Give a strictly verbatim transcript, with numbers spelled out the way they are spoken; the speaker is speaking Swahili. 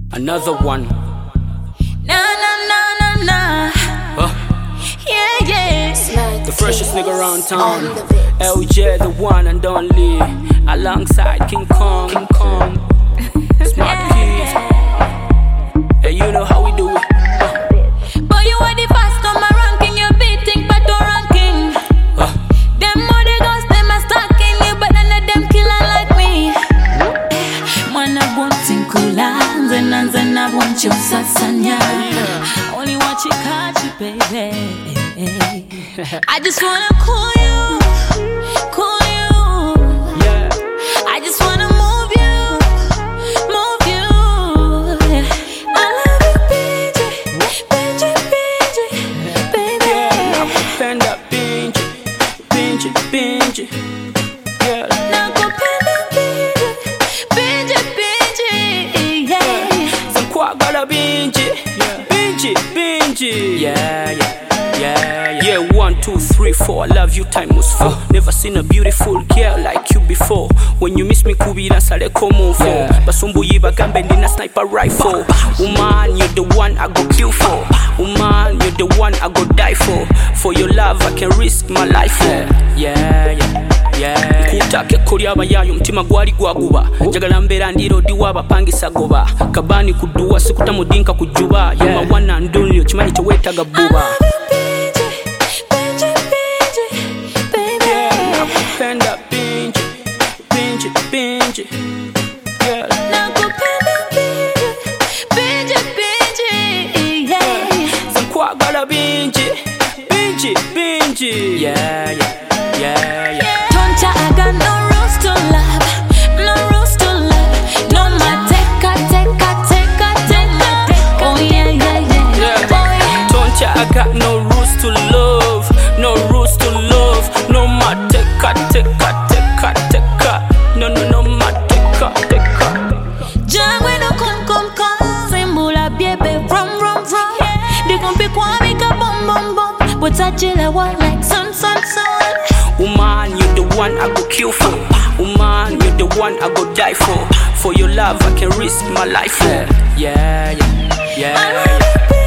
Another one. Na na na na na. Huh? Yeah yeah. The freshest nigga around town. L J, the one and only. Alongside King Kong. King Kong. Smart kids. Hey, you know how we do it. Huh? But you are the first on my ranking. You're beating Pato ranking. Huh? Them other girls, them are stalking you, but none of them killer like me. Man, I want tinkula, zena zena want you sasanya. Only want you catch you, baby. I just wanna cool you, cool you. Yeah. I just wanna move you, move you. I love you, B J, B J, B J, baby. Yeah, nakupenda binji, binji, binji. Yeah. Nakupenda B J, B J, yeah. Zankwagala binji, binji, binji. Yeah, yeah. Yeah, yeah, one, two, three, four. I love you, time was four. Uh. Never seen a beautiful girl like you before. When you miss me, kubira sale komo for. Yeah. Basumbu yiba gambe nina sniper rifle. Woman, you're the one I go kill for. Woman, you're the one I go die for. For your love, I can risk my life for. Yeah, yeah. Yeah. Kutake kuri abayayo mtima gwali gwaguba njagala mbera ndiro diwa bapangisa goba kabani kuduwa sikuta mudinka kujuba yeah. Yuma wana ndonyo chimanyi chowetaga buba nakupenda binji binji binji yeah. Nakupenda binji binji yeah. Zankwagala binji binji binji yeah yeah yeah yeah. I got no rules to love, no rules to love. No my take a take a take a take a. Oh yeah yeah yeah. Yeah. Oh yeah. Don't ya, I got no rules to love, no rules to love. No my take a take a take a take a. No no no my take a take a. Jangwe no come come come. Simbula biebe rum rum rum. They gon' be kwami ka bum bum bum. But I chill a one like sun sun sun. Woman, you're the one I go kill for. Woman, you're the one I go die for. For your love, I can risk my life for. Yeah, yeah, yeah. yeah.